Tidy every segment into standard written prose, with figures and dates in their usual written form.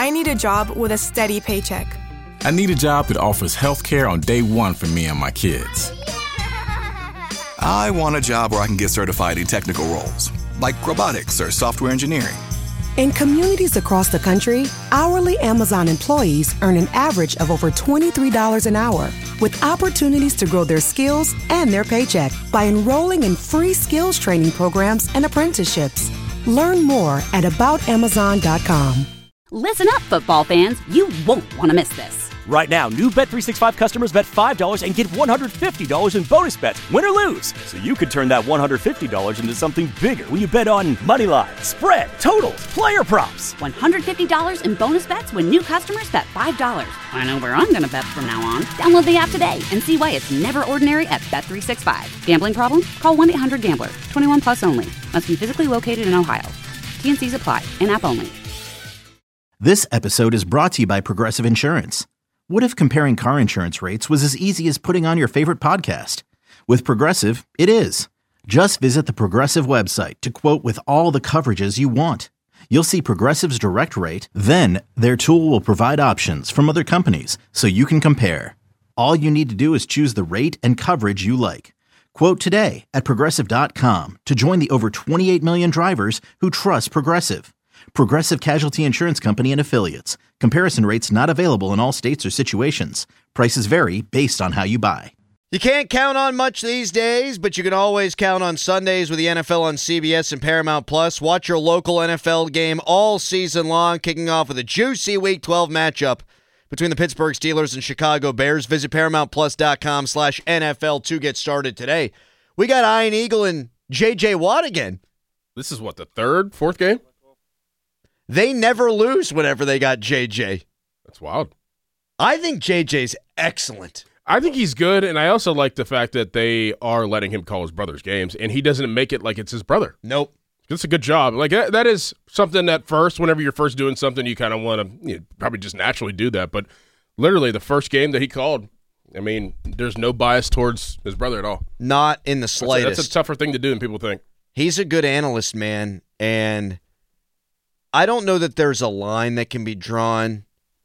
I need a job with a steady paycheck. I need a job that offers health care on day one for me and my kids. I want a job where I can get certified in technical roles, like robotics or software engineering. In communities across the country, hourly Amazon employees earn an average of over $23 an hour, with opportunities to grow their skills and their paycheck by enrolling in free skills training programs and apprenticeships. Learn more at aboutamazon.com. Listen up, football fans. You won't want to miss this. Right now, new Bet365 customers bet $5 and get $150 in bonus bets, win or lose. So you could turn that $150 into something bigger when you bet on money line, spread, totals, player props. $150 in bonus bets when new customers bet $5. I know where I'm going to bet from now on. Download the app today and see why it's never ordinary at Bet365. Gambling problem? Call 1-800-GAMBLER. 21 plus only. Must be physically located in Ohio. T&Cs apply. In-app only. This episode is brought to you by Progressive Insurance. What if comparing car insurance rates was as easy as putting on your favorite podcast? With Progressive, it is. Just visit the Progressive website to quote with all the coverages you want. You'll see Progressive's direct rate, then their tool will provide options from other companies so you can compare. All you need to do is choose the rate and coverage you like. Quote today at Progressive.com to join the over 28 million drivers who trust Progressive. Progressive Casualty Insurance Company and Affiliates. Comparison rates not available in all states or situations. Prices vary based on how you buy. You can't count on much these days, but you can always count on Sundays with the NFL on CBS and Paramount Plus. Watch your local NFL game all season long, kicking off with a juicy Week 12 matchup between the Pittsburgh Steelers and Chicago Bears. Visit ParamountPlus.com/NFL to get started today. We got Ian Eagle and J.J. Watt again. This is what, the fourth game? They never lose whenever they got JJ. That's wild. I think JJ's excellent. I think he's good, and I also like the fact that they are letting him call his brother's games, and he doesn't make it like it's his brother. Nope. It's a good job. Like that is something that whenever you're first doing something, you kind of want to probably just naturally do that. But literally the first game that he called, I mean, there's no bias towards his brother at all. Not in the slightest. That's a tougher thing to do than people think. He's a good analyst, man, and I don't know that there's a line that can be drawn.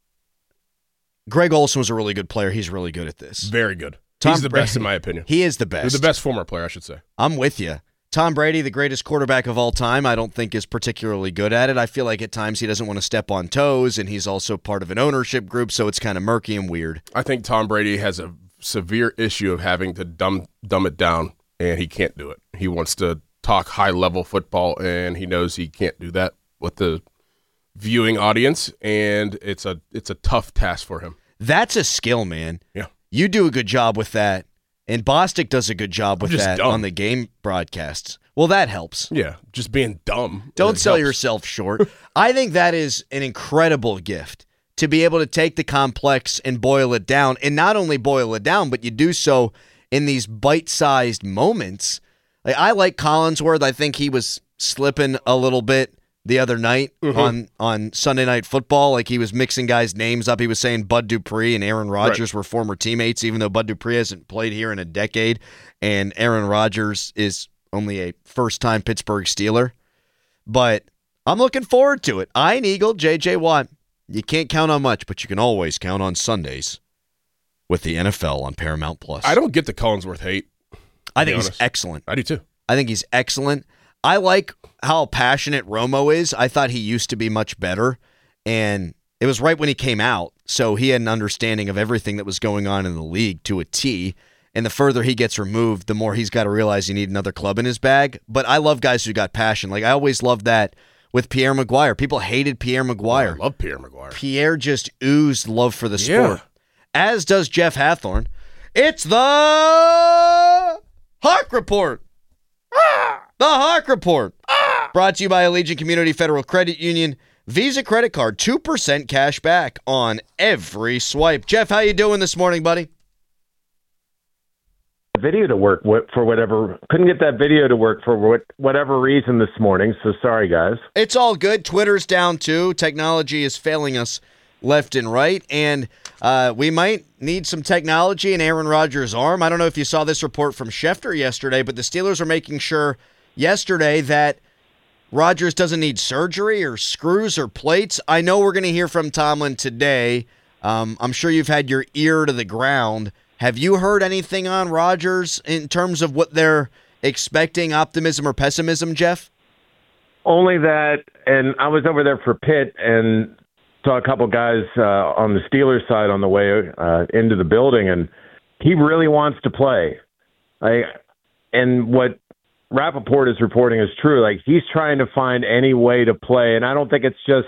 Greg Olsen was a really good player. He's really good at this. Very good. He's the best in my opinion. He is the best. He's the best former player, I should say. I'm with you. Tom Brady, the greatest quarterback of all time, I don't think is particularly good at it. I feel like at times he doesn't want to step on toes, and he's also part of an ownership group, so it's kind of murky and weird. I think Tom Brady has a severe issue of having to dumb it down, and he can't do it. He wants to talk high-level football, and he knows he can't do that with the viewing audience, and it's a tough task for him. That's a skill, man. Yeah. You do a good job with that, and Bostic does a good job with that dumb on the game broadcasts. Well, that helps. Yeah, just being dumb. Don't sell yourself short. I think that is an incredible gift, to be able to take the complex and boil it down, and not only boil it down, but you do so in these bite-sized moments. Like, I like Collinsworth. I think he was slipping a little bit the other night on Sunday Night Football. Like, he was mixing guys' names up. He was saying Bud Dupree and Aaron Rodgers were former teammates, even though Bud Dupree hasn't played here in a decade, and Aaron Rodgers is only a first-time Pittsburgh Steeler. But I'm looking forward to it. Ian Eagle, J.J. Watt. You can't count on much, but you can always count on Sundays with the NFL on Paramount Plus. I don't get the Collinsworth hate. I think he's excellent. I do too. I think he's excellent. I like how passionate Romo is. I thought he used to be much better, and it was right when he came out, so he had an understanding of everything that was going on in the league to a T, and the further he gets removed, the more he's got to realize you need another club in his bag. But I love guys who got passion. Like, I always loved that with Pierre Maguire. People hated Pierre Maguire. I love Pierre Maguire. Pierre just oozed love for the sport, as does Jeff Hathorn. It's the Hawk Report. The Hawk Report. Brought to you by Allegiant Community Federal Credit Union. Visa credit card, 2% cash back on every swipe. Jeff, how you doing this morning, buddy? Video to work for whatever. Couldn't get that video to work for whatever reason this morning, so sorry, guys. It's all good. Twitter's down, too. Technology is failing us left and right, and we might need some technology in Aaron Rodgers' arm. I don't know if you saw this report from Schefter yesterday, but the Steelers are making sure yesterday that Rodgers doesn't need surgery or screws or plates? I know we're going to hear from Tomlin today. I'm sure you've had your ear to the ground. Have you heard anything on Rodgers in terms of what they're expecting, optimism or pessimism, Jeff? Only that, and I was over there for Pitt and saw a couple guys on the Steelers side on the way into the building, and he really wants to play. And what Rappaport is reporting is true. Like, he's trying to find any way to play, and I don't think it's just,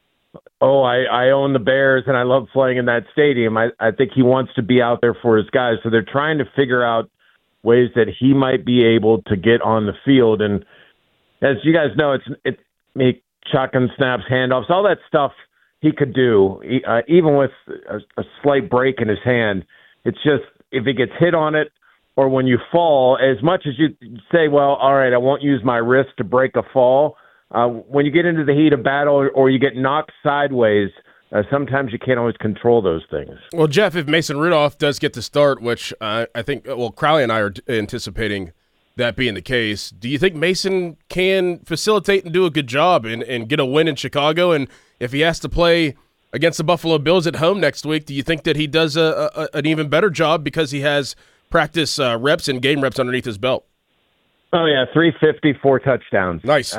I own the Bears and I love playing in that stadium. I think he wants to be out there for his guys, so they're trying to figure out ways that he might be able to get on the field. And as you guys know, it's me shotgun snaps, handoffs, all that stuff he could do, even with a slight break in his hand. It's just if he gets hit on it or when you fall, as much as you say, well, all right, I won't use my wrist to break a fall, when you get into the heat of battle or you get knocked sideways, sometimes you can't always control those things. Well, Jeff, if Mason Rudolph does get the start, which I think, Crowley and I are anticipating that being the case, do you think Mason can facilitate and do a good job and get a win in Chicago? And if he has to play against the Buffalo Bills at home next week, do you think that he does an even better job because he has practice reps and game reps underneath his belt? Oh, yeah, 350, 4 touchdowns. Nice.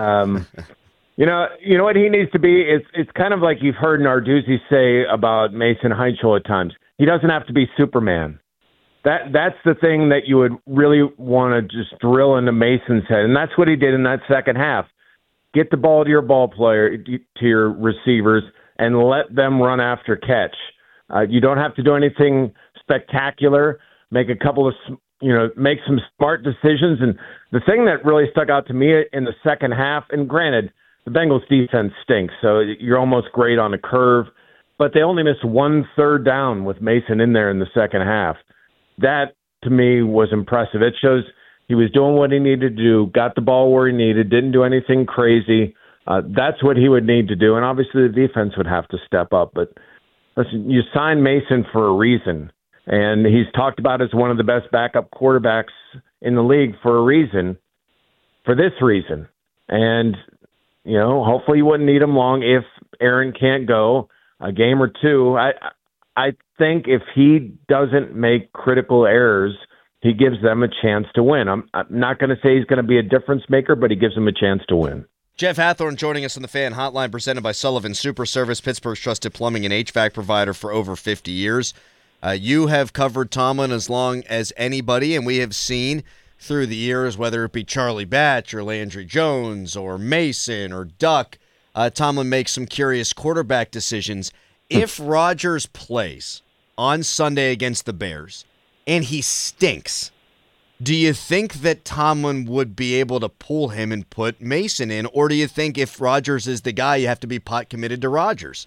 You know what he needs to be? It's kind of like you've heard Narduzzi say about Mason Heinchel at times. He doesn't have to be Superman. That's the thing that you would really want to just drill into Mason's head, and that's what he did in that second half. Get the ball to your ball player, to your receivers, and let them run after catch. You don't have to do anything spectacular. Make a couple of, make some smart decisions. And the thing that really stuck out to me in the second half, and granted, the Bengals defense stinks, so you're almost great on a curve, but they only missed 1 third down with Mason in there in the second half. That, to me, was impressive. It shows he was doing what he needed to do, got the ball where he needed, didn't do anything crazy. That's what he would need to do, and obviously the defense would have to step up. But listen, you signed Mason for a reason, and he's talked about as one of the best backup quarterbacks in the league for a reason, for this reason. And, hopefully you wouldn't need him long if Aaron can't go a game or two. I think if he doesn't make critical errors, he gives them a chance to win. I'm not going to say he's going to be a difference maker, but he gives them a chance to win. Jeff Hathorn joining us on the Fan Hotline, presented by Sullivan Super Service, Pittsburgh's trusted plumbing and HVAC provider for over 50 years. You have covered Tomlin as long as anybody, and we have seen through the years, whether it be Charlie Batch or Landry Jones or Mason or Duck, Tomlin makes some curious quarterback decisions. If Rodgers plays on Sunday against the Bears and he stinks, do you think that Tomlin would be able to pull him and put Mason in, or do you think if Rodgers is the guy, you have to be pot committed to Rodgers?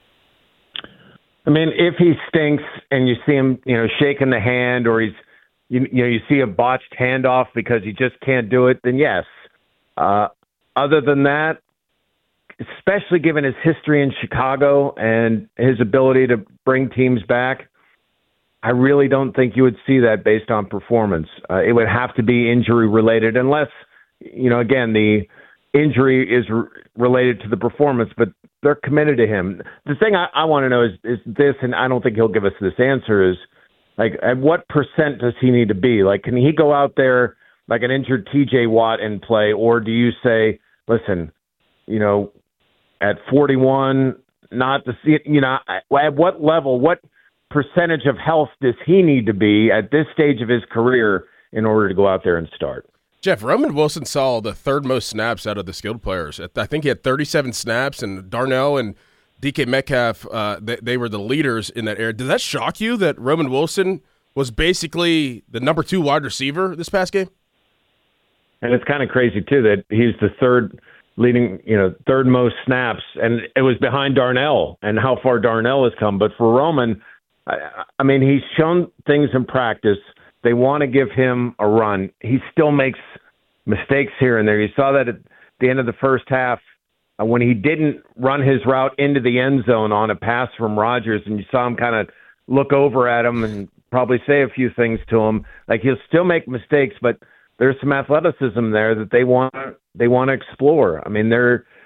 I mean, if he stinks and you see him, shaking the hand, or you see a botched handoff because he just can't do it, then yes. Other than that, especially given his history in Chicago and his ability to bring teams back, I really don't think you would see that based on performance. It would have to be injury-related unless, again, the injury is related to the performance, but they're committed to him. The thing I want to know is this, and I don't think he'll give us this answer, is, like, at what percent does he need to be? Like, can he go out there like an injured T.J. Watt and play, or do you say, listen, at 41, not to see, at what level, what percentage of health does he need to be at this stage of his career in order to go out there and start? Jeff, Roman Wilson saw the third most snaps out of the skilled players. I think he had 37 snaps, and Darnell and DK Metcalf, they were the leaders in that area. Did that shock you that Roman Wilson was basically the number 2 wide receiver this past game? And it's kind of crazy, too, that he's the third most snaps, and it was behind Darnell and how far Darnell has come. But for Roman, I mean, he's shown things in practice. They want to give him a run. He still makes mistakes here and there. You saw that at the end of the first half when he didn't run his route into the end zone on a pass from Rodgers, and you saw him kind of look over at him and probably say a few things to him. Like, he'll still make mistakes, but there's some athleticism there that they want to explore. I mean,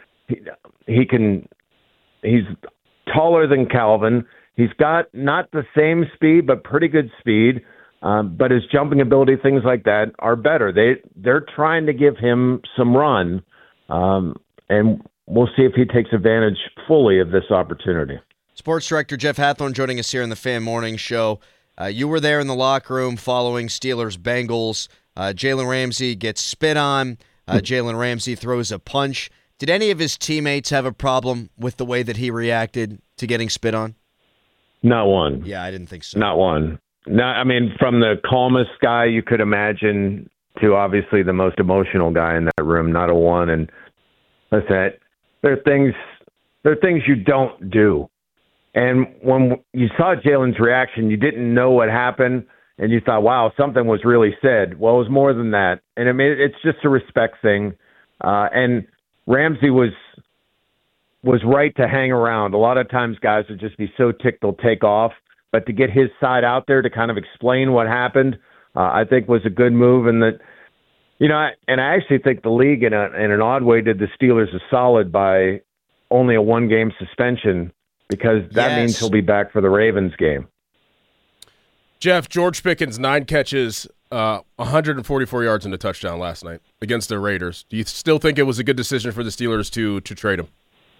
he's taller than Calvin. He's got not the same speed, but pretty good speed. But his jumping ability, things like that, are better. They're trying to give him some run, and we'll see if he takes advantage fully of this opportunity. Sports Director Jeff Hathhorn joining us here in the Fan Morning Show. You were there in the locker room following Steelers-Bengals. Jalen Ramsey gets spit on. Jalen Ramsey throws a punch. Did any of his teammates have a problem with the way that he reacted to getting spit on? Not one. Yeah, I didn't think so. Not one. No, I mean, from the calmest guy you could imagine to obviously the most emotional guy in that room, not a one. And listen, there are things you don't do. And when you saw Jalen's reaction, you didn't know what happened, and you thought, wow, something was really said. Well, it was more than that. And I mean, it's just a respect thing. And Ramsey was right to hang around. A lot of times guys would just be so ticked they'll take off. But to get his side out there to kind of explain what happened, I think was a good move. And that, I actually think the league in an odd way did the Steelers a solid by only a 1-game suspension, because that means he'll be back for the Ravens game. Jeff, George Pickens, 9 catches, 144 yards and a touchdown last night against the Raiders. Do you still think it was a good decision for the Steelers to trade him?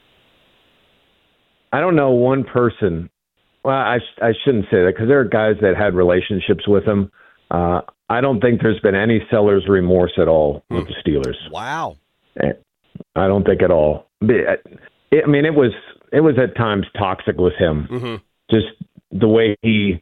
I don't know one person. Well, I shouldn't say that, because there are guys that had relationships with him. I don't think there's been any seller's remorse at all with the Steelers. Wow. I don't think at all. It was at times toxic with him. Mm-hmm. Just the way he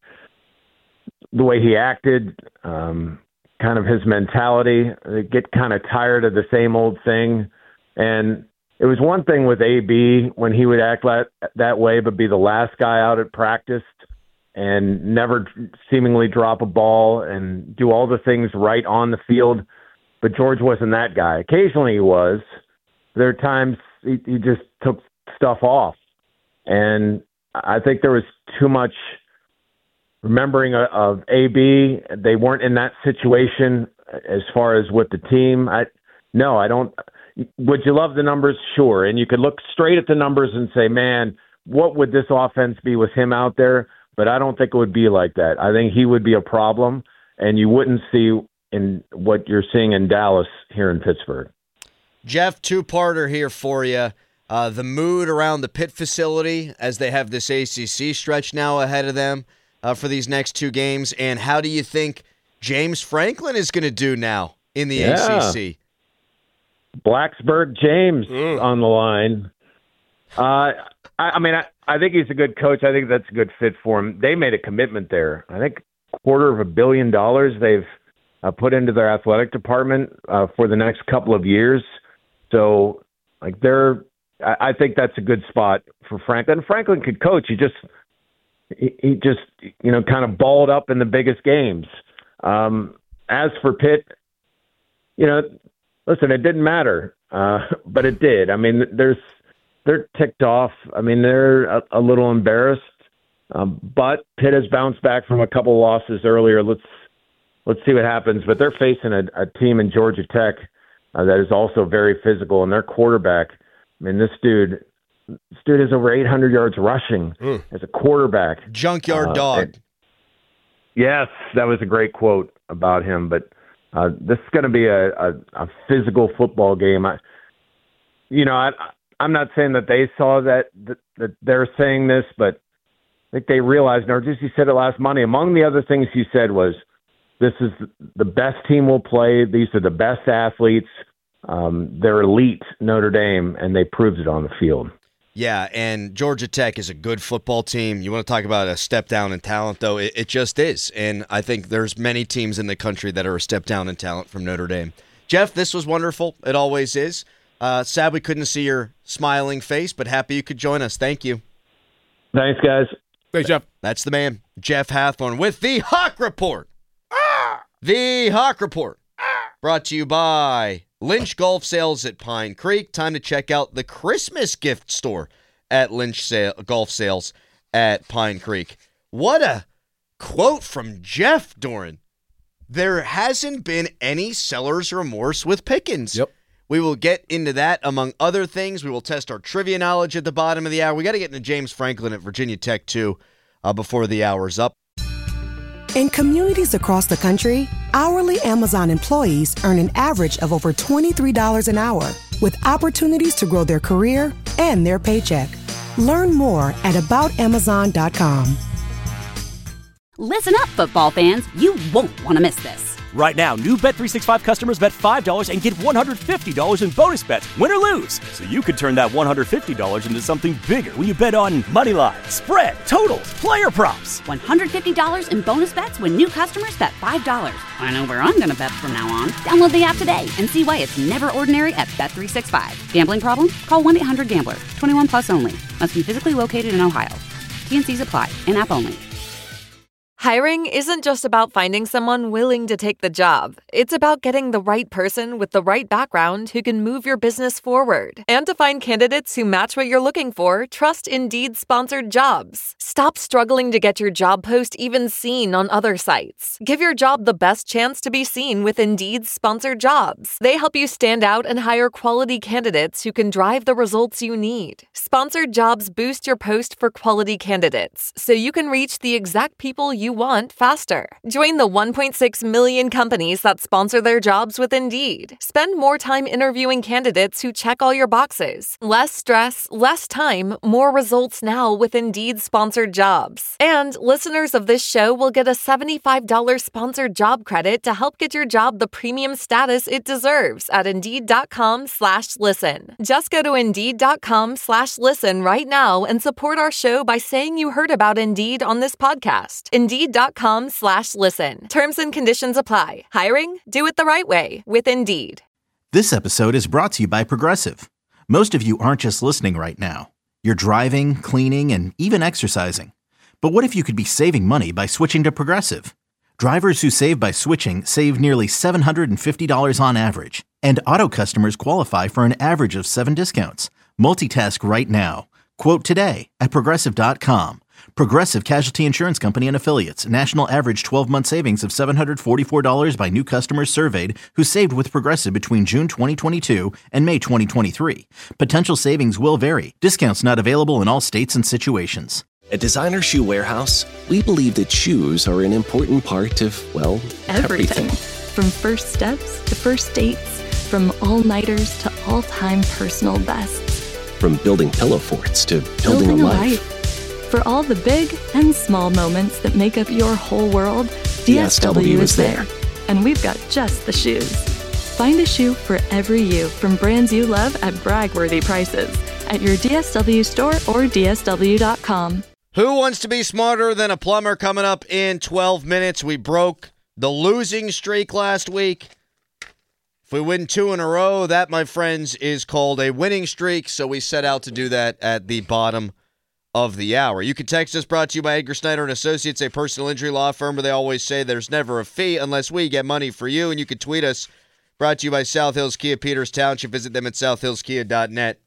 acted, kind of his mentality. They get kind of tired of the same old thing. And it was one thing with AB when he would act that way, but be the last guy out at practice and never seemingly drop a ball and do all the things right on the field. But George wasn't that guy. Occasionally he was. There are times he just took stuff off. And I think there was too much remembering of AB. They weren't in that situation as far as with the team. I don't. Would you love the numbers? Sure. And you could look straight at the numbers and say, man, what would this offense be with him out there? But I don't think it would be like that. I think he would be a problem, and you wouldn't see in what you're seeing in Dallas here in Pittsburgh. Jeff, 2-parter here for you. The mood around the Pitt facility as they have this ACC stretch now ahead of them for these next 2 games. And how do you think James Franklin is going to do now in the ACC? Blacksburg James on the line. I think he's a good coach. I think that's a good fit for him. They made a commitment there. I think $250 million they've put into their athletic department for the next couple of years. So, I think that's a good spot for Franklin. Franklin could coach. He just kind of balled up in the biggest games. As for Pitt, listen, it didn't matter, but it did. I mean, they're ticked off. I mean, they're a little embarrassed, but Pitt has bounced back from a couple losses earlier. Let's see what happens. But they're facing a team in Georgia Tech that is also very physical, and their quarterback. I mean, this dude has over 800 yards rushing as a quarterback. Junkyard dog. Yes, that was a great quote about him. But this is going to be a physical football game. I'm not saying that they saw that they're saying this, but I think they realized. Narduzzi said it last Monday. Among the other things he said was, "This is the best team we'll play. These are the best athletes. They're elite, Notre Dame, and they proved it on the field." Yeah, and Georgia Tech is a good football team. You want to talk about a step down in talent, though? It just is. And I think there's many teams in the country that are a step down in talent from Notre Dame. Jeff, this was wonderful. It always is. Sad we couldn't see your smiling face, but happy you could join us. Thank you. Thanks, guys. Thanks, Jeff. That's the man, Jeff Hathhorn, with the Hawk Report. The Hawk Report, brought to you by Lynch Golf Sales at Pine Creek. Time to check out the Christmas gift store at Lynch Golf Sales at Pine Creek. What a quote from Jeff, Doran. There hasn't been any seller's remorse with Pickens. Yep. We will get into that, among other things. We will test our trivia knowledge at the bottom of the hour. We got to get into James Franklin at Virginia Tech, too, before the hour's up. In communities across the country, hourly Amazon employees earn an average of over $23 an hour, with opportunities to grow their career and their paycheck. Learn more at aboutamazon.com. Listen up, football fans. You won't want to miss this. Right now, new Bet365 customers bet $5 and get $150 in bonus bets, win or lose. So you could turn that $150 into something bigger when you bet on moneyline, spread, totals, player props. $150 in bonus bets when new customers bet $5. I know where I'm going to bet from now on. Download the app today and see why it's never ordinary at Bet365. Gambling problem? Call 1-800-GAMBLER. 21 plus only. Must be physically located in Ohio. T&Cs apply. In-app only. Hiring isn't just about finding someone willing to take the job. It's about getting the right person with the right background who can move your business forward. And to find candidates who match what you're looking for, trust Indeed-sponsored jobs. Stop struggling to get your job post even seen on other sites. Give your job the best chance to be seen with Indeed-sponsored jobs. They help you stand out and hire quality candidates who can drive the results you need. Sponsored jobs boost your post for quality candidates, so you can reach the exact people you want faster. Join the 1.6 million companies that sponsor their jobs with Indeed. Spend more time interviewing candidates who check all your boxes. Less stress, less time, more results now with Indeed-sponsored jobs. And listeners of this show will get a $75 sponsored job credit to help get your job the premium status it deserves at Indeed.com/listen. Just go to Indeed.com/listen right now and support our show by saying you heard about Indeed on this podcast. Indeed.com/listen. Terms and conditions apply. Hiring? Do it the right way with Indeed. This episode is brought to you by Progressive. Most of you aren't just listening right now. You're driving, cleaning, and even exercising. But what if you could be saving money by switching to Progressive? Drivers who save by switching save nearly $750 on average. And auto customers qualify for an average of 7 discounts. Multitask right now. Quote today at Progressive.com. Progressive Casualty Insurance Company and Affiliates. National average 12-month savings of $744 by new customers surveyed who saved with Progressive between June 2022 and May 2023. Potential savings will vary. Discounts not available in all states and situations. At Designer Shoe Warehouse, we believe that shoes are an important part of, well, everything. From first steps to first dates, from all-nighters to all-time personal bests. From building pillow forts to building a life. For all the big and small moments that make up your whole world, DSW is there. And we've got just the shoes. Find a shoe for every you from brands you love at brag-worthy prices at your DSW store or DSW.com. Who wants to be smarter than a plumber? Coming up in 12 minutes. We broke the losing streak last week. If we win 2 in a row, that, my friends, is called a winning streak. So we set out to do that at the bottom of the hour. You can text us, brought to you by Edgar Snyder and Associates, a personal injury law firm where they always say there's never a fee unless we get money for you. And you can tweet us, brought to you by South Hills Kia, Peters Township. Visit them at southhillskia.net.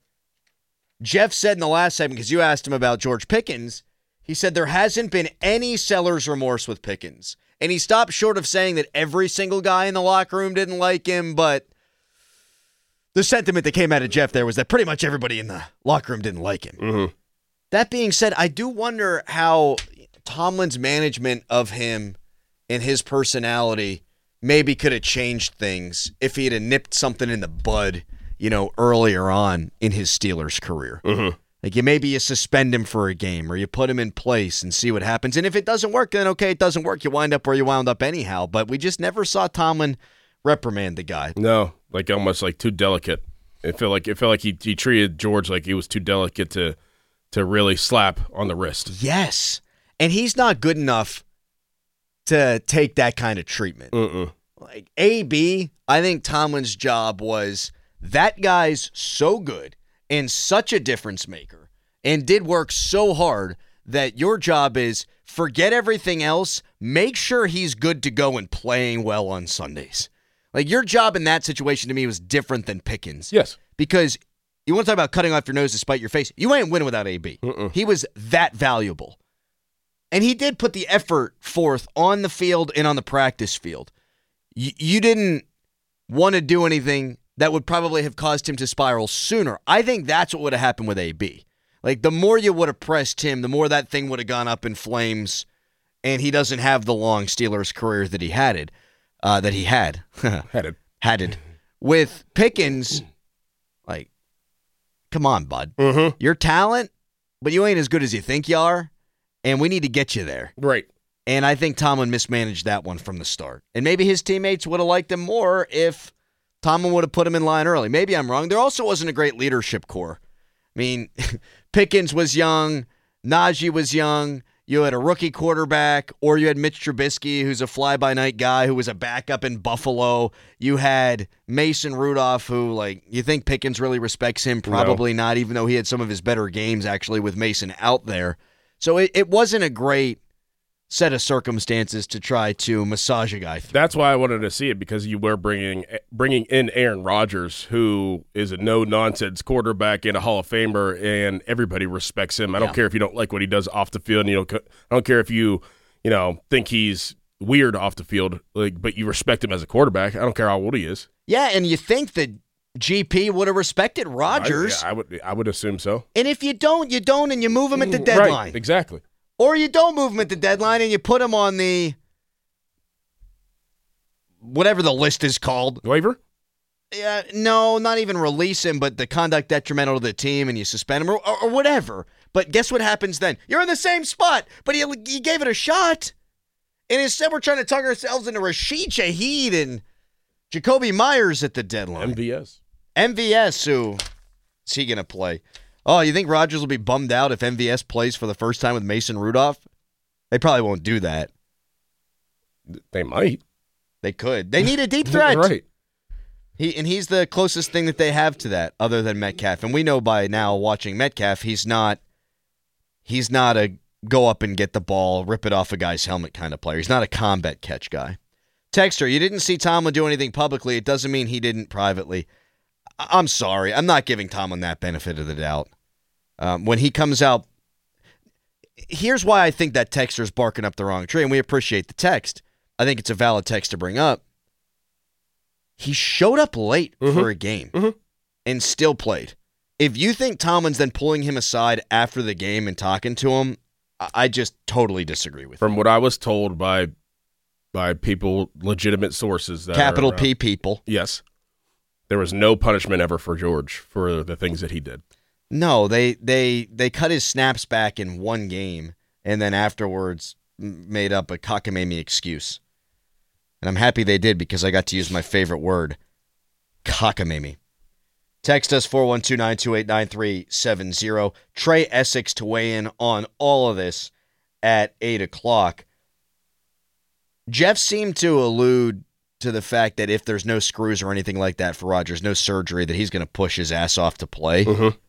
Jeff said in the last segment, because you asked him about George Pickens, he said there hasn't been any seller's remorse with Pickens. And he stopped short of saying that every single guy in the locker room didn't like him, but the sentiment that came out of Jeff there was that pretty much everybody in the locker room didn't like him. Mm-hmm. That being said, I do wonder how Tomlin's management of him and his personality maybe could have changed things if he had nipped something in the bud, earlier on in his Steelers career. Mm-hmm. Like maybe you suspend him for a game or you put him in place and see what happens. And if it doesn't work, then okay, it doesn't work. You wind up where you wound up anyhow. But we just never saw Tomlin reprimand the guy. No, almost too delicate. It felt like he treated George like he was too delicate to really slap on the wrist. Yes. And he's not good enough to take that kind of treatment. Like AB, I think Tomlin's job was that guy's so good and such a difference maker and did work so hard that your job is forget everything else, make sure he's good to go and playing well on Sundays. Like your job in that situation to me was different than Pickens. Yes. Because you want to talk about cutting off your nose to spite your face? You ain't winning without AB. He was that valuable. And he did put the effort forth on the field and on the practice field. you didn't want to do anything that would probably have caused him to spiral sooner. I think that's what would have happened with AB. Like, the more you would have pressed him, the more that thing would have gone up in flames, and he doesn't have the long Steelers career that he had. Had. With Pickens, like, come on, bud. Mm-hmm. You're talent, but you ain't as good as you think you are, and we need to get you there. Right. And I think Tomlin mismanaged that one from the start. And maybe his teammates would have liked him more if Tomlin would have put him in line early. Maybe I'm wrong. There also wasn't a great leadership core. I mean, Pickens was young. Najee was young. You had a rookie quarterback, or you had Mitch Trubisky, who's a fly-by-night guy who was a backup in Buffalo. You had Mason Rudolph, who, like, you think Pickens really respects him? Probably not, even though he had some of his better games, actually, with Mason out there. So it wasn't a great set of circumstances to try to massage a guy through. That's why I wanted to see it, because you were bringing in Aaron Rodgers, who is a no-nonsense quarterback and a Hall of Famer, and everybody respects him. I don't care if you don't like what he does off the field. And I don't care if you think he's weird off the field, but you respect him as a quarterback. I don't care how old he is. Yeah, and you think that GP would have respected Rodgers. I would assume so. And if you don't, you don't, and you move him at the deadline. Right, exactly. Or you don't move him at the deadline and you put him on the whatever the list is called. Waiver? Yeah, no, not even release him, but the conduct detrimental to the team, and you suspend him or whatever. But guess what happens then? You're in the same spot, but you gave it a shot. And instead we're trying to tuck ourselves into Rashid Shaheed and Jacoby Myers at the deadline. MVS, who is he going to play? Oh, you think Rodgers will be bummed out if MVS plays for the first time with Mason Rudolph? They probably won't do that. They might. They could. They need a deep threat. Right. He's the closest thing that they have to that, other than Metcalf. And we know by now, watching Metcalf, he's not a go up and get the ball, rip it off a guy's helmet kind of player. He's not a combat catch guy. Texter, you didn't see Tomlin do anything publicly. It doesn't mean he didn't privately. I'm sorry. I'm not giving Tomlin that benefit of the doubt. When he comes out, here's why I think that texter's barking up the wrong tree, and we appreciate the text. I think it's a valid text to bring up. He showed up late for a game and still played. If you think Tomlin's then pulling him aside after the game and talking to him, I just totally disagree with you. From what I was told by people, legitimate sources. That Capital P people. Yes. There was no punishment ever for George for the things that he did. No, they cut his snaps back in one game and then afterwards made up a cockamamie excuse. And I'm happy they did because I got to use my favorite word, cockamamie. Text us 412-928-9370. Trey Essex to weigh in on all of this at 8 o'clock. Jeff seemed to allude to the fact that if there's no screws or anything like that for Rodgers, no surgery, that he's going to push his ass off to play.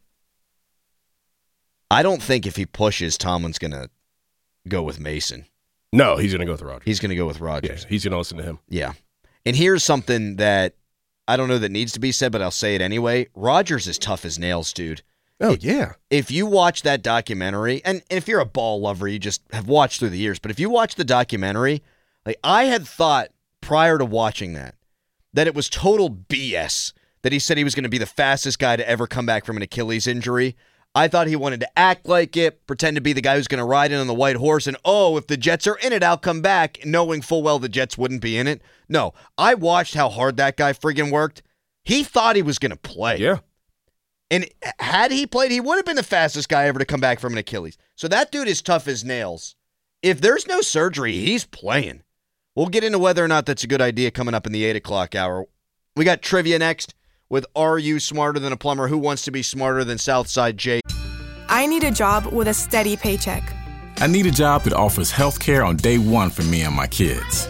I don't think if he pushes, Tomlin's going to go with Mason. No, he's going to go with Rodgers. He's going to go with Rodgers. Yeah, he's going to listen to him. Yeah. And here's something that I don't know that needs to be said, but I'll say it anyway. Rodgers is tough as nails, dude. Oh, yeah. If you watch that documentary, and if you're a ball lover, you just have watched through the years, but if you watch the documentary, like I had thought prior to watching that it was total BS that he said he was going to be the fastest guy to ever come back from an Achilles injury. I thought he wanted to act like it, pretend to be the guy who's going to ride in on the white horse, and if the Jets are in it, I'll come back, knowing full well the Jets wouldn't be in it. No, I watched how hard that guy friggin' worked. He thought he was going to play. Yeah. And had he played, he would have been the fastest guy ever to come back from an Achilles. So that dude is tough as nails. If there's no surgery, he's playing. We'll get into whether or not that's a good idea coming up in the 8 o'clock hour. We got trivia next with Are You Smarter Than a Plumber? Who wants to be smarter than Southside Jay? I need a job with a steady paycheck. I need a job that offers health care on day one for me and my kids.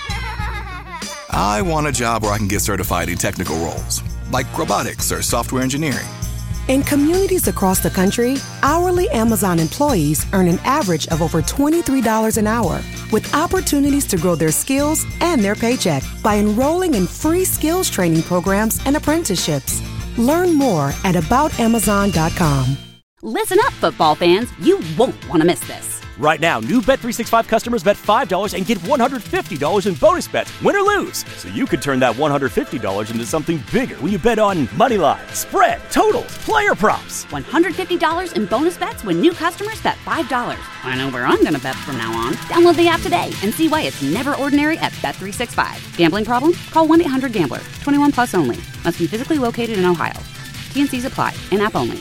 I want a job where I can get certified in technical roles, like robotics or software engineering. In communities across the country, hourly Amazon employees earn an average of over $23 an hour, with opportunities to grow their skills and their paycheck by enrolling in free skills training programs and apprenticeships. Learn more at aboutamazon.com. Listen up, football fans. You won't want to miss this. Right now, new Bet365 customers bet $5 and get $150 in bonus bets, win or lose. So you could turn that $150 into something bigger when you bet on moneyline, spread, totals, player props. $150 in bonus bets when new customers bet $5. I know where I'm going to bet from now on. Download the app today and see why it's never ordinary at Bet365. Gambling problem? Call 1-800-GAMBLER. 21 plus only. Must be physically located in Ohio. T&Cs apply. In-app only.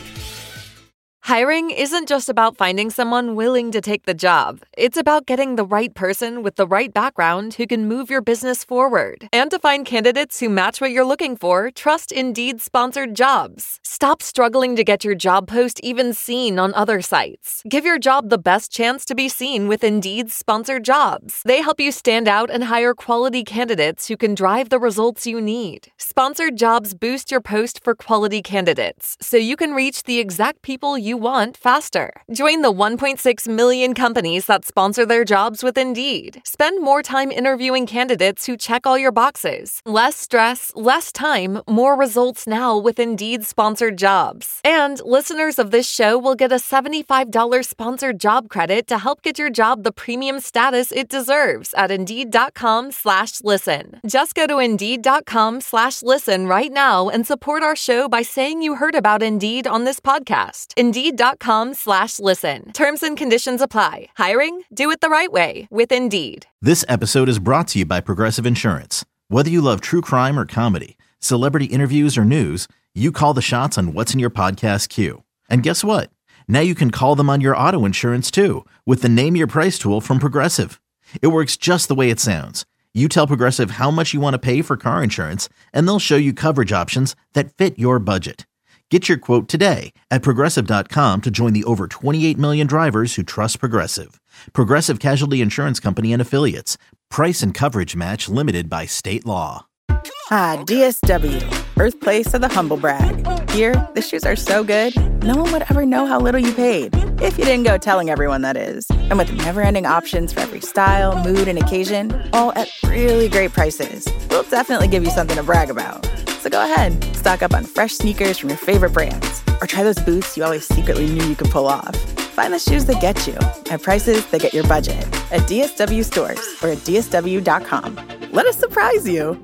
Hiring isn't just about finding someone willing to take the job. It's about getting the right person with the right background who can move your business forward. And to find candidates who match what you're looking for, trust Indeed sponsored jobs. Stop struggling to get your job post even seen on other sites. Give your job the best chance to be seen with Indeed sponsored jobs. They help you stand out and hire quality candidates who can drive the results you need. Sponsored jobs boost your post for quality candidates, so you can reach the exact people you want faster. Join the 1.6 million companies that sponsor their jobs with Indeed. Spend more time interviewing candidates who check all your boxes. Less stress, less time, more results now with Indeed sponsored jobs. And listeners of this show will get a $75 sponsored job credit to help get your job the premium status it deserves at Indeed.com/listen. Just go to Indeed.com/listen right now and support our show by saying you heard about Indeed on this podcast. Indeed.com/listen. Terms and conditions apply. Hiring? Do it the right way with Indeed. This episode is brought to you by Progressive Insurance. Whether you love true crime or comedy, celebrity interviews or news, you call the shots on what's in your podcast queue. And guess what? Now you can call them on your auto insurance too with the Name Your Price tool from Progressive. It works just the way it sounds. You tell Progressive how much you want to pay for car insurance, and they'll show you coverage options that fit your budget. Get your quote today at Progressive.com to join the over 28 million drivers who trust Progressive. Progressive Casualty Insurance Company and Affiliates. Price and coverage match limited by state law. Ah, DSW, birthplace of the humble brag. Here, the shoes are so good, no one would ever know how little you paid. If you didn't go telling everyone, that is. And with never-ending options for every style, mood, and occasion, all at really great prices, we'll definitely give you something to brag about. So go ahead, stock up on fresh sneakers from your favorite brands, or try those boots you always secretly knew you could pull off. Find the shoes that get you at prices that get your budget at DSW stores or at DSW.com. Let us surprise you.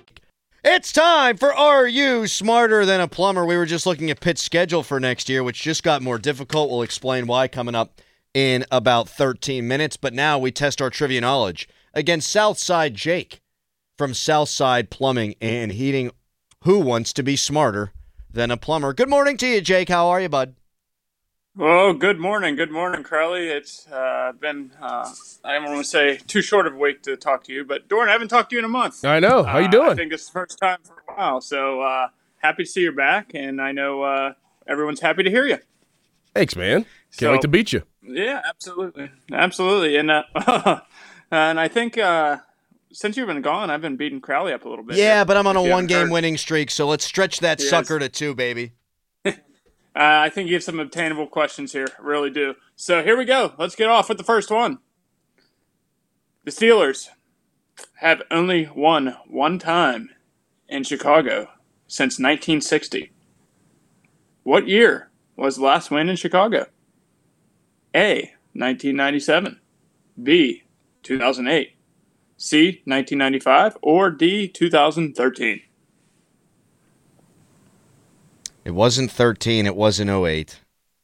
It's time for Are You Smarter Than a Plumber? We were just looking at Pitt's schedule for next year, which just got more difficult. We'll explain why coming up in about 13 minutes. But now we test our trivia knowledge against Southside Jake from Southside Plumbing and Heating, who wants to be smarter than a plumber. Good morning to you, Jake. How are you, bud? Oh, good morning. Good morning, Crowley. It's been, I don't want to say too short of a week to talk to you, but Doran, I haven't talked to you in a month. I know. How you doing? I think it's the first time for a while. So happy to see you're back, and I know everyone's happy to hear you. Thanks, man. Can't wait to beat you. Yeah, absolutely. Absolutely. And and I think since you've been gone, I've been beating Crowley up a little bit. Yeah, but I'm on a one-game winning streak, so let's stretch that sucker to 2, baby. I think you have some obtainable questions here. I really do. So here we go. Let's get off with the first one. The Steelers have only won one time in Chicago since 1960. What year was the last win in Chicago? A, 1997. B, 2008. C, 1995. Or D, 2013. It wasn't 13. It wasn't 08.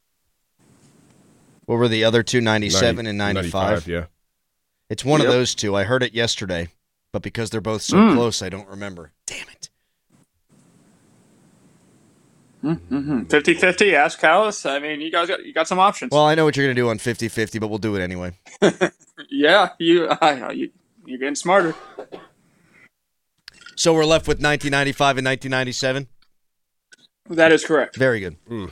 What were the other two, 97 and 95? Yeah. It's one of those two. I heard it yesterday, but because they're both so close, I don't remember. Damn it. 50-50, ask Callis. I mean, you guys got some options. Well, I know what you're going to do on 50-50, but we'll do it anyway. Yeah, you're getting smarter. So we're left with 1995 and 1997? That is correct. Very good. Oh,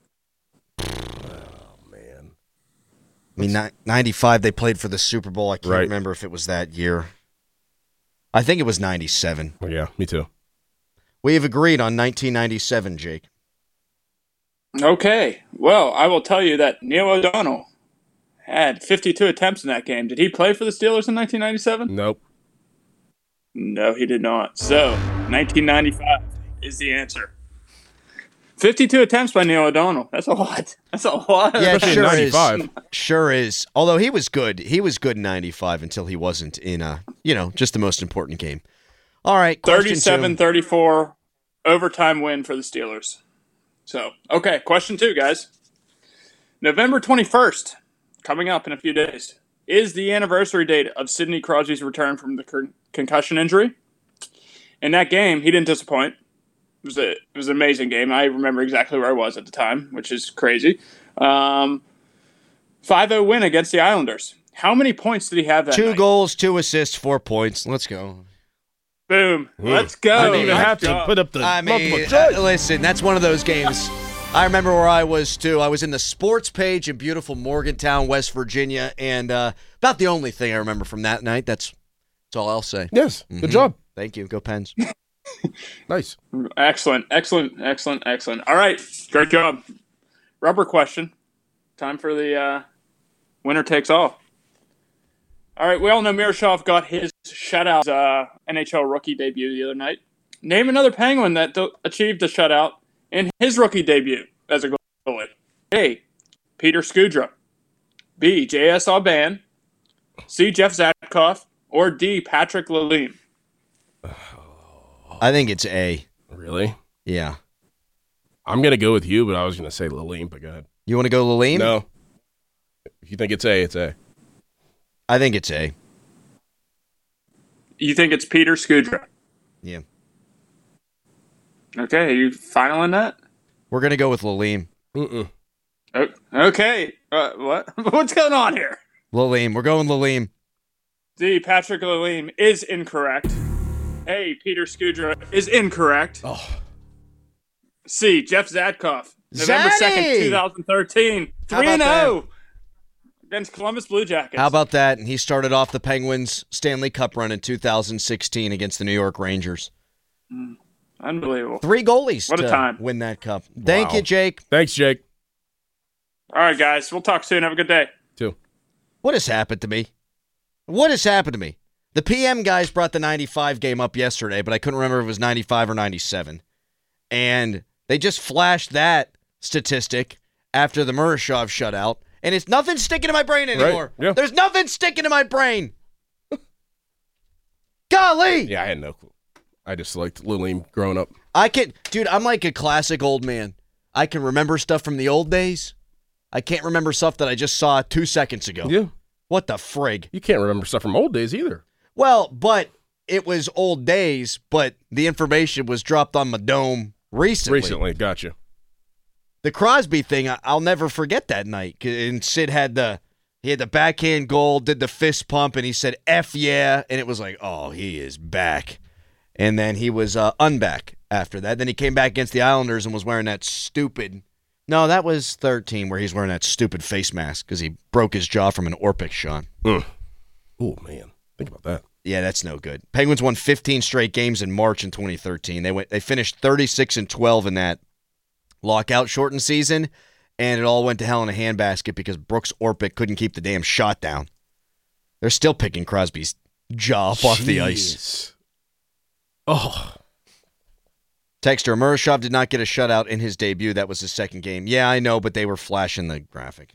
man. I mean, 95, they played for the Super Bowl. I can't remember if it was that year. I think it was 97. Oh, yeah, me too. We have agreed on 1997, Jake. Okay. Well, I will tell you that Neil O'Donnell had 52 attempts in that game. Did he play for the Steelers in 1997? Nope. No, he did not. So, 1995 is the answer. 52 attempts by Neil O'Donnell. That's a lot. That's a lot. Yeah, Especially sure in 95. is. Sure is. Although he was good. He was good in 95 until he wasn't in, just the most important game. All right. 37-34 overtime win for the Steelers. So, okay, question 2, guys. November 21st, coming up in a few days, is the anniversary date of Sidney Crosby's return from the concussion injury. In that game, he didn't disappoint. It was an amazing game. I remember exactly where I was at the time, which is crazy. 5-0 win against the Islanders. How many points did he have that 2 night? goals, 2 assists, 4 points. Let's go. Boom. Let's go. I didn't even have to put up the multiple choice. Listen, that's one of those games. I remember where I was, too. I was in the sports page in beautiful Morgantown, West Virginia, and about the only thing I remember from that night. That's all I'll say. Yes. Good job. Thank you. Go Pens. Nice. Excellent. All right. Great job. Rubber question. Time for the winner takes all. All right. We all know Miroshov got his shutout NHL rookie debut the other night. Name another Penguin that achieved a shutout in his rookie debut as a goalie. A. Peter Skudra. B. J.S. Aubin. C. Jeff Zatkoff. Or D. Patrick Lalime. I think it's A. Really? Yeah. I'm going to go with you, but I was going to say Lalime, but go ahead. You want to go Lalime? No. If you think it's A, it's A. I think it's A. You think it's Peter Skudra? Yeah. Okay, are you final on that? We're going to go with Lalime. Okay. What? What's going on here? Lalime. We're going Lalime. D. Patrick Lalime is incorrect. A. Peter Skudra is incorrect. Oh. C. Jeff Zatkoff. November 2nd, 2013. 3-0 against Columbus Blue Jackets. How about that? And he started off the Penguins' Stanley Cup run in 2016 against the New York Rangers. Unbelievable. 3 goalies What a to time. win that cup. Thank you, Jake. Thanks, Jake. All right, guys. We'll talk soon. Have a good day. Too. What has happened to me? What has happened to me? The PM guys brought the 95 game up yesterday, but I couldn't remember if it was 95 or 97. And they just flashed that statistic after the Miroshov shutout, and it's nothing sticking to my brain anymore. Right. Yeah. There's nothing sticking to my brain. Golly! Yeah, I had no clue. I just liked Lalime growing up. Dude, I'm like a classic old man. I can remember stuff from the old days. I can't remember stuff that I just saw 2 seconds ago. Yeah. What the frig? You can't remember stuff from old days either. Well, but it was old days, but the information was dropped on my dome recently. Gotcha. The Crosby thing, I'll never forget that night. And Sid had the backhand goal, did the fist pump, and he said, F yeah. And it was like, oh, he is back. And then he was unback after that. Then he came back against the Islanders and was wearing that stupid... No, that was 13 where he's wearing that stupid face mask because he broke his jaw from an Orpik shot. Oh, man. Think about that. Yeah, that's no good. Penguins won 15 straight games in March in 2013. They finished 36-12 in that lockout shortened season, and it all went to hell in a handbasket because Brooks Orpik couldn't keep the damn shot down. They're still picking Crosby's jaw up off the ice. Oh. Texter, Miroshov did not get a shutout in his debut. That was his second game. Yeah, I know, but they were flashing the graphic.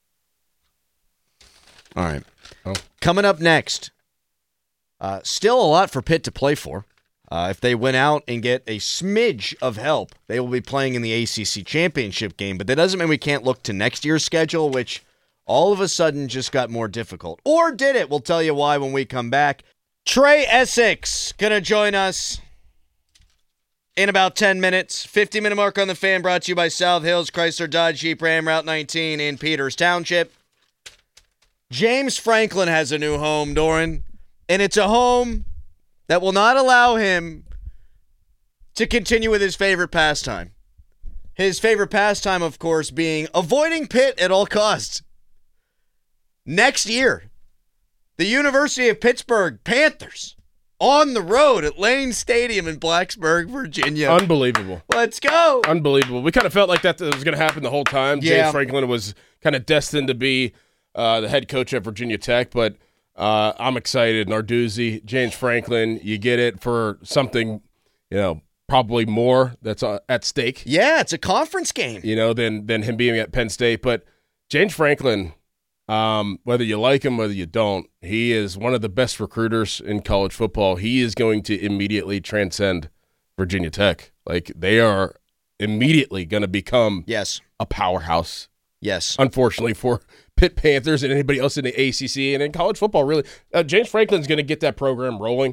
All right. Oh. Coming up next, still a lot for Pitt to play for. If they win out and get a smidge of help, they will be playing in the ACC championship game. But that doesn't mean we can't look to next year's schedule, which all of a sudden just got more difficult. Or did it? We'll tell you why when we come back. Trey Essex going to join us in about 10 minutes. 50-minute mark on the Fan, brought to you by South Hills Chrysler Dodge Jeep Ram Route 19 in Peters Township. James Franklin has a new home, Doran, and it's a home that will not allow him to continue with his favorite pastime. His favorite pastime, of course, being avoiding Pitt at all costs. Next year, the University of Pittsburgh Panthers on the road at Lane Stadium in Blacksburg, Virginia. Unbelievable. Let's go. Unbelievable. We kind of felt like that was going to happen the whole time. Yeah. James Franklin was kind of destined to be the head coach at Virginia Tech, but I'm excited. Narduzzi, James Franklin, you get it for something, probably more that's at stake. Yeah, it's a conference game. Than him being at Penn State. But James Franklin, whether you like him, whether you don't, he is one of the best recruiters in college football. He is going to immediately transcend Virginia Tech. Like, they are immediately going to become a powerhouse. Yes. Unfortunately for Pitt Panthers and anybody else in the ACC and in college football, really. James Franklin's going to get that program rolling.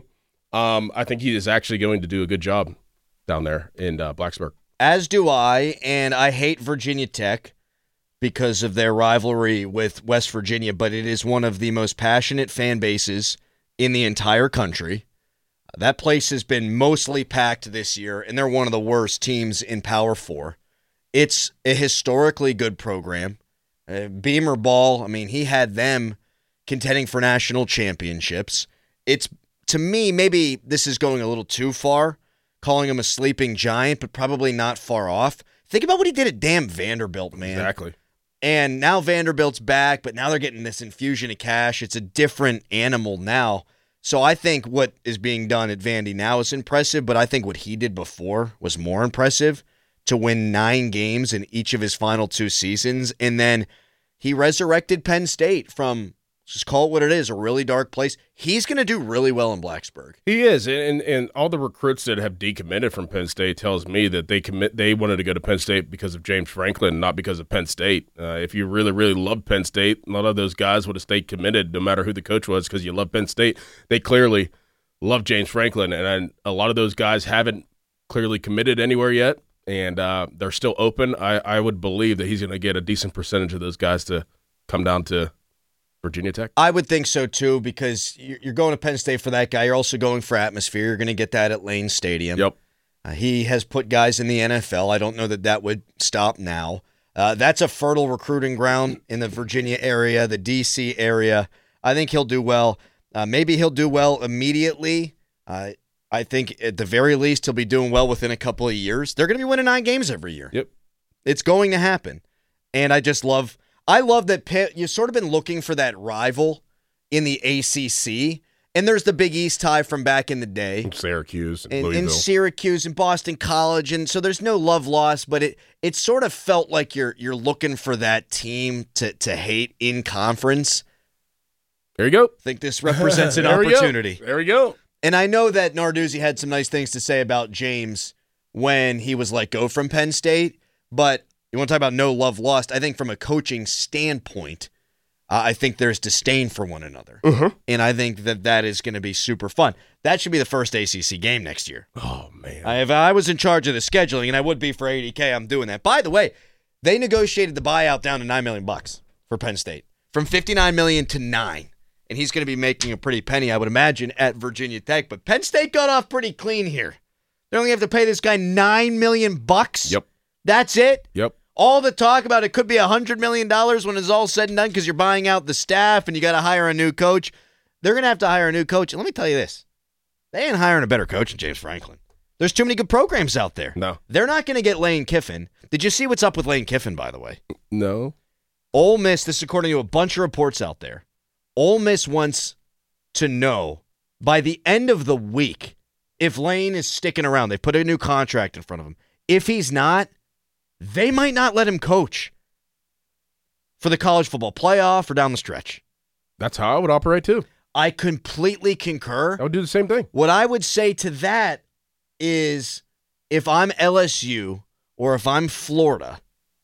I think he is actually going to do a good job down there in Blacksburg. As do I, and I hate Virginia Tech because of their rivalry with West Virginia, but it is one of the most passionate fan bases in the entire country. That place has been mostly packed this year, and they're one of the worst teams in Power 4. It's a historically good program. Beamer Ball, he had them contending for national championships. It's, to me, maybe this is going a little too far, calling him a sleeping giant, but probably not far off. Think about what he did at damn Vanderbilt, man. Exactly. And now Vanderbilt's back, but now they're getting this infusion of cash. It's a different animal now. So I think what is being done at Vandy now is impressive, but I think what he did before was more impressive. To win 9 games in each of his final 2 seasons. And then he resurrected Penn State from, just call it what it is, a really dark place. He's going to do really well in Blacksburg. He is. And all the recruits that have decommitted from Penn State tells me that they wanted to go to Penn State because of James Franklin, not because of Penn State. If you really, really love Penn State, a lot of those guys would have stayed committed no matter who the coach was because you love Penn State. They clearly love James Franklin. And a lot of those guys haven't clearly committed anywhere yet. And they're still open. I would believe that he's going to get a decent percentage of those guys to come down to Virginia Tech. I would think so, too, because you're going to Penn State for that guy. You're also going for atmosphere. You're going to get that at Lane Stadium. Yep. He has put guys in the NFL. I don't know that would stop now. That's a fertile recruiting ground in the Virginia area, the D.C. area. I think he'll do well. Maybe he'll do well immediately. I think at the very least he'll be doing well within a couple of years. They're going to be winning 9 games every year. Yep. It's going to happen. And I love that Pitt, you've sort of been looking for that rival in the ACC. And there's the Big East tie from back in the day. Syracuse and Louisville. And Syracuse and Boston College. And so there's no love lost, but it sort of felt like you're looking for that team to hate in conference. There you go. I think this represents an opportunity. There we go. And I know that Narduzzi had some nice things to say about James when he was let go from Penn State, but you want to talk about no love lost. I think from a coaching standpoint, I think there's disdain for one another. Mm-hmm. And I think that is going to be super fun. That should be the first ACC game next year. Oh, man. If I was in charge of the scheduling, and I would be for 80K, I'm doing that. By the way, they negotiated the buyout down to $9 million for Penn State, from $59 million to $9 million. And he's going to be making a pretty penny, I would imagine, at Virginia Tech. But Penn State got off pretty clean here. They only have to pay this guy $9 million. Yep. That's it? Yep. All the talk about it could be $100 million when it's all said and done because you're buying out the staff and you got to hire a new coach. They're going to have to hire a new coach. And let me tell you this. They ain't hiring a better coach than James Franklin. There's too many good programs out there. No. They're not going to get Lane Kiffin. Did you see what's up with Lane Kiffin, by the way? No. Ole Miss, this is according to a bunch of reports out there. Ole Miss wants to know by the end of the week if Lane is sticking around. They put a new contract in front of him. If he's not, they might not let him coach for the college football playoff or down the stretch. That's how I would operate too. I completely concur. I would do the same thing. What I would say to that is if I'm LSU or if I'm Florida,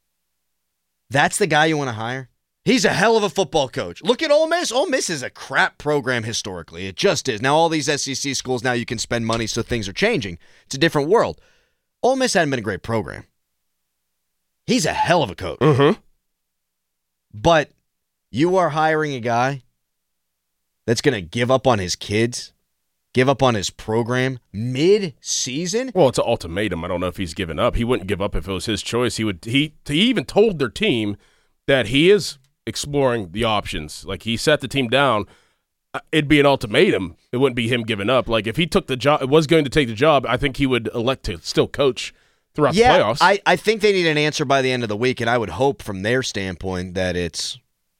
that's the guy you want to hire. He's a hell of a football coach. Look at Ole Miss. Ole Miss is a crap program historically. It just is. Now, all these SEC schools, now you can spend money, so things are changing. It's a different world. Ole Miss hadn't been a great program. He's a hell of a coach. Mm-hmm. But you are hiring a guy that's going to give up on his kids, give up on his program mid-season? Well, it's an ultimatum. I don't know if he's given up. He wouldn't give up if it was his choice. He even told their team that he is exploring the options. Like, he set the team down. It'd be an ultimatum. It wouldn't be him giving up. Like, if he took the job, was going to take the job, I think he would elect to still coach throughout the playoffs. I think they need an answer by the end of the week, and I would hope from their standpoint that it's,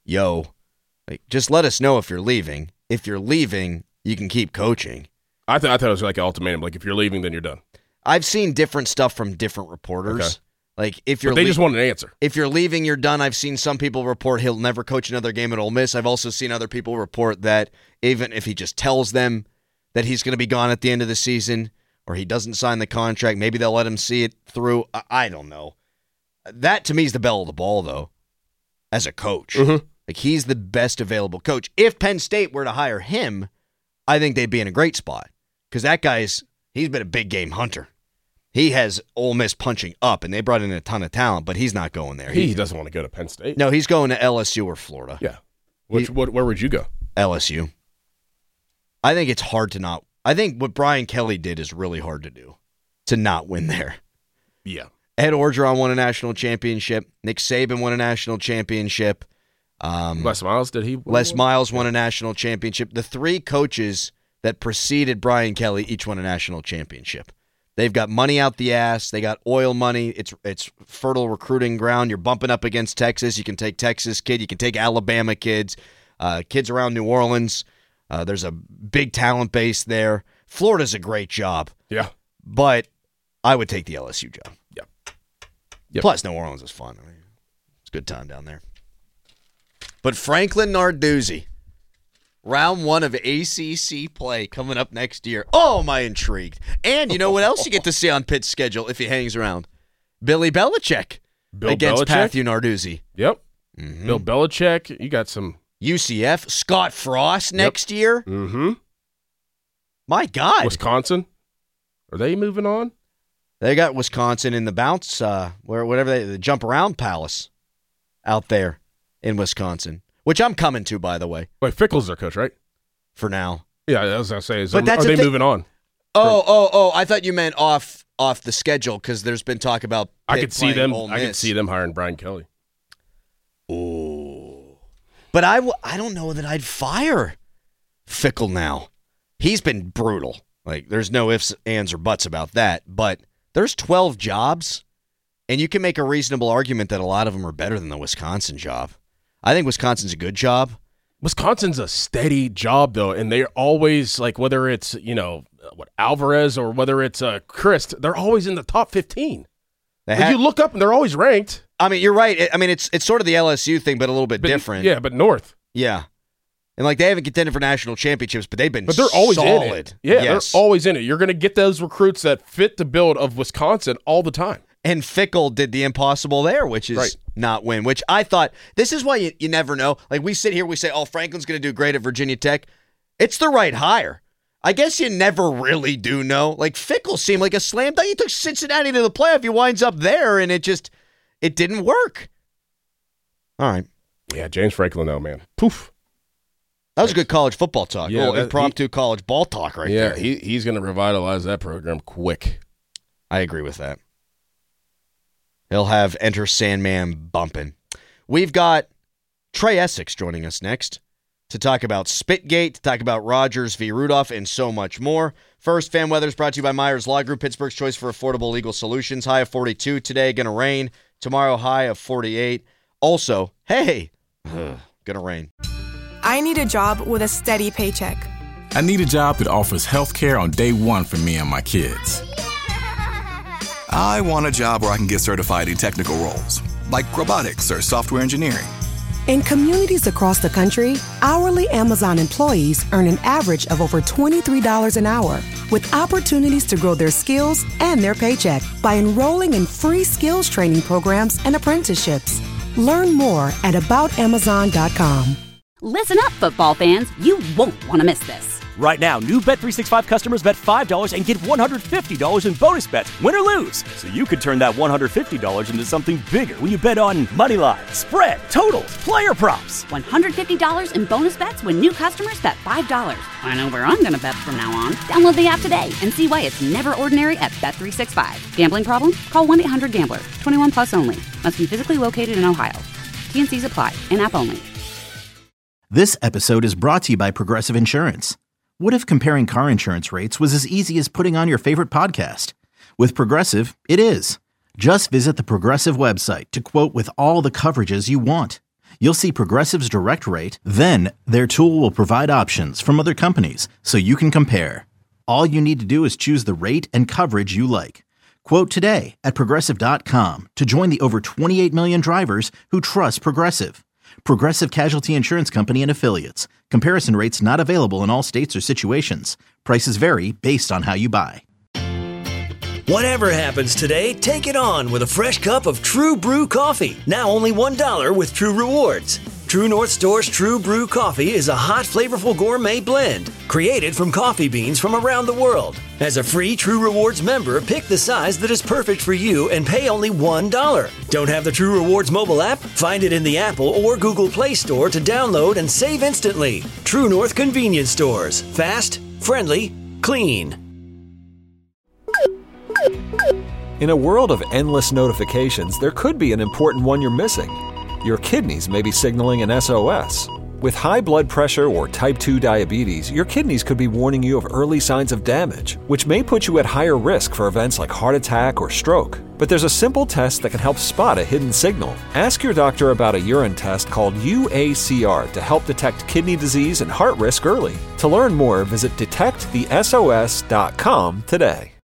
just let us know if you're leaving. If you're leaving, you can keep coaching. I thought it was like an ultimatum. Like, if you're leaving, then you're done. I've seen different stuff from different reporters. Okay. Like if you're they just want an answer. If you're leaving, you're done. I've seen some people report he'll never coach another game at Ole Miss. I've also seen other people report that even if he just tells them that he's going to be gone at the end of the season or he doesn't sign the contract, maybe they'll let him see it through. I don't know. That to me is the belle of the ball, though, as a coach. Mm-hmm. Like he's the best available coach. If Penn State were to hire him, I think they'd be in a great spot because that he's been a big game hunter. He has Ole Miss punching up, and they brought in a ton of talent, but he's not going there. He doesn't want to go to Penn State. No, he's going to LSU or Florida. Yeah. Where would you go? LSU. I think it's hard to not. I think what Brian Kelly did is really hard to do, to not win there. Yeah. Ed Orgeron won a national championship. Nick Saban won a national championship. Les Miles, did he win? Les Miles won a national championship. The three coaches that preceded Brian Kelly each won a national championship. They've got money out the ass. They got oil money. It's fertile recruiting ground. You're bumping up against Texas. You can take Texas kid. You can take Alabama kids. Kids around New Orleans. There's a big talent base there. Florida's a great job. Yeah. But I would take the LSU job. Yep. Plus, New Orleans is fun. I mean, it's a good time down there. But Franklin Narduzzi, round 1 of ACC play coming up next year. Oh, am I intrigued. And you know what else you get to see on Pitt's schedule if he hangs around? Billy Belichick against Matthew Narduzzi. Yep. Mm-hmm. Bill Belichick. You got some. UCF. Scott Frost next year. Mm-hmm. My God. Wisconsin. Are they moving on? They got Wisconsin in the bounce, the jump around palace out there in Wisconsin, which I'm coming to, by the way. Wait, Fickle's their coach, right? For now. Yeah, I was going to say, But are they moving on? Oh, I thought you meant off the schedule because there's been talk about Pitt I could see them. Ole I could Miss. see them hiring Brian Kelly. Oh. But I don't know that I'd fire Fickle now. He's been brutal. Like, there's no ifs, ands, or buts about that. But there's 12 jobs, and you can make a reasonable argument that a lot of them are better than the Wisconsin job. I think Wisconsin's a good job. Wisconsin's a steady job, though, and they're always, like, whether it's, Alvarez or whether it's Christ, they're always in the top 15. You look up, and they're always ranked. I mean, you're right. I mean, it's sort of the LSU thing, but a little bit different. Yeah, but North. Yeah. And, they haven't contended for national championships, but they've been But they're always solid. in it. Yeah, yes. They're always in it. You're going to get those recruits that fit the build of Wisconsin all the time. And Fickle did the impossible there, which is not win, which I thought, this is why you never know. Like, we sit here, we say, oh, Franklin's going to do great at Virginia Tech. It's the right hire. I guess you never really do know. Like, Fickle seemed like a slam dunk. He took Cincinnati to the playoff. He winds up there, and it didn't work. All right. Yeah, James Franklin, though, man. Poof. That was a good college football talk. Yeah, impromptu college ball talk right there. Yeah, he's going to revitalize that program quick. I agree with that. He'll have Enter Sandman bumping. We've got Trey Essex joining us next to talk about Spitgate, to talk about Rodgers v. Rudolph, and so much more. First, Fan Weather is brought to you by Myers Law Group, Pittsburgh's choice for affordable legal solutions. High of 42 today, going to rain. Tomorrow, high of 48. Also, hey, going to rain. I need a job with a steady paycheck. I need a job that offers health care on day one for me and my kids. I want a job where I can get certified in technical roles, like robotics or software engineering. In communities across the country, hourly Amazon employees earn an average of over $23 an hour, with opportunities to grow their skills and their paycheck by enrolling in free skills training programs and apprenticeships. Learn more at aboutamazon.com. Listen up, football fans. You won't want to miss this. Right now, new Bet365 customers bet $5 and get $150 in bonus bets, win or lose. So you could turn that $150 into something bigger when you bet on moneyline, spread, totals, player props. $150 in bonus bets when new customers bet $5. I know where I'm going to bet from now on. Download the app today and see why it's never ordinary at Bet365. Gambling problem? Call 1-800-GAMBLER. 21 plus only. Must be physically located in Ohio. T&Cs apply. In-app only. This episode is brought to you by Progressive Insurance. What if comparing car insurance rates was as easy as putting on your favorite podcast? With Progressive, it is. Just visit the Progressive website to quote with all the coverages you want. You'll see Progressive's direct rate, then their tool will provide options from other companies so you can compare. All you need to do is choose the rate and coverage you like. Quote today at Progressive.com to join the over 28 million drivers who trust Progressive. Progressive Casualty Insurance Company and Affiliates. Comparison rates not available in all states or situations. Prices vary based on how you buy. Whatever happens today, take it on with a fresh cup of True Brew coffee. Now only $1 with True Rewards. True North Store's True Brew coffee is a hot, flavorful gourmet blend created from coffee beans from around the world. As a free True Rewards member, pick the size that is perfect for you and pay only $1. Don't have the True Rewards mobile app? Find it in the Apple or Google Play Store to download and save instantly. True North Convenience Stores. Fast, friendly, clean. In a world of endless notifications, there could be an important one you're missing. Your kidneys may be signaling an SOS. With high blood pressure or type 2 diabetes, your kidneys could be warning you of early signs of damage, which may put you at higher risk for events like heart attack or stroke. But there's a simple test that can help spot a hidden signal. Ask your doctor about a urine test called UACR to help detect kidney disease and heart risk early. To learn more, visit detectthesos.com today.